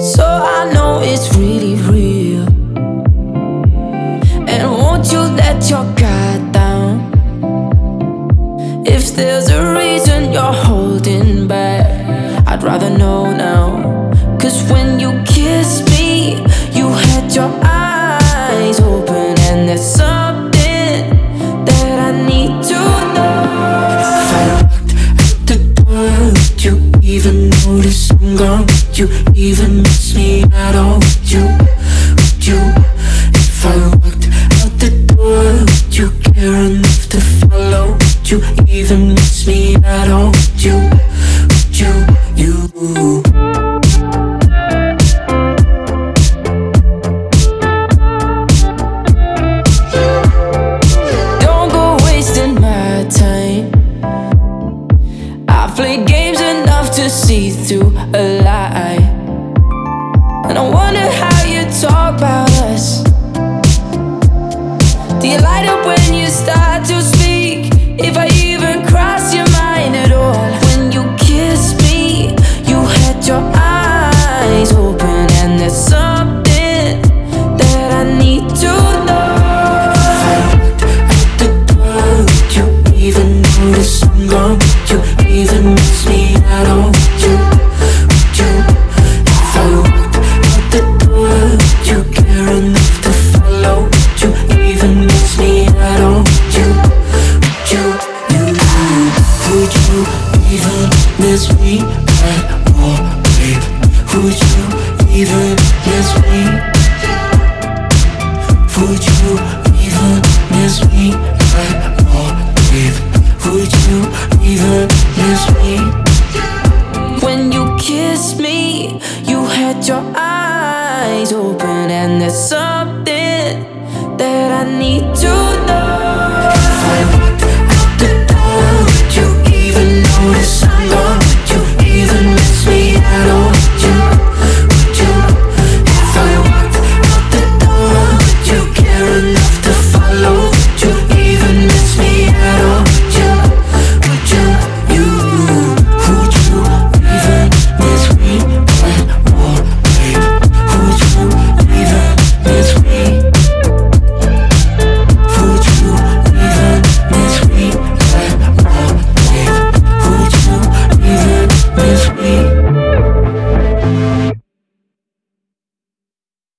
So I know it's really real. And won't you let your guard down? If there's a reason you're holding back, I'd rather know now. 'Cause when you kissed me, you had your eyes open, and there's something that I need to know. If I looked at the door, would you even notice I'm gone? Would you even miss me at all? Would you? If I walked out the door, would you care enough to follow? Would you even miss me at all? Would you? Don't go wasting my time. I've played games enough to see through a lie. And I wonder how you talk about us. Do you light up when you start to speak? If I even cross your mind at all. When you kissed me, you had your eyes open, and there's something that I need to know. If I looked at the door, would you even notice I'm gone? Would you even miss me at all? Would you? If I walked out the door, would you care enough to follow? Would you even miss me at all? Would you? Would you even miss me at all, babe? Would you even miss me? Would you even miss me at all, babe? Would you even miss me? When you kissed me, you had your eyes open, and there's something that I need to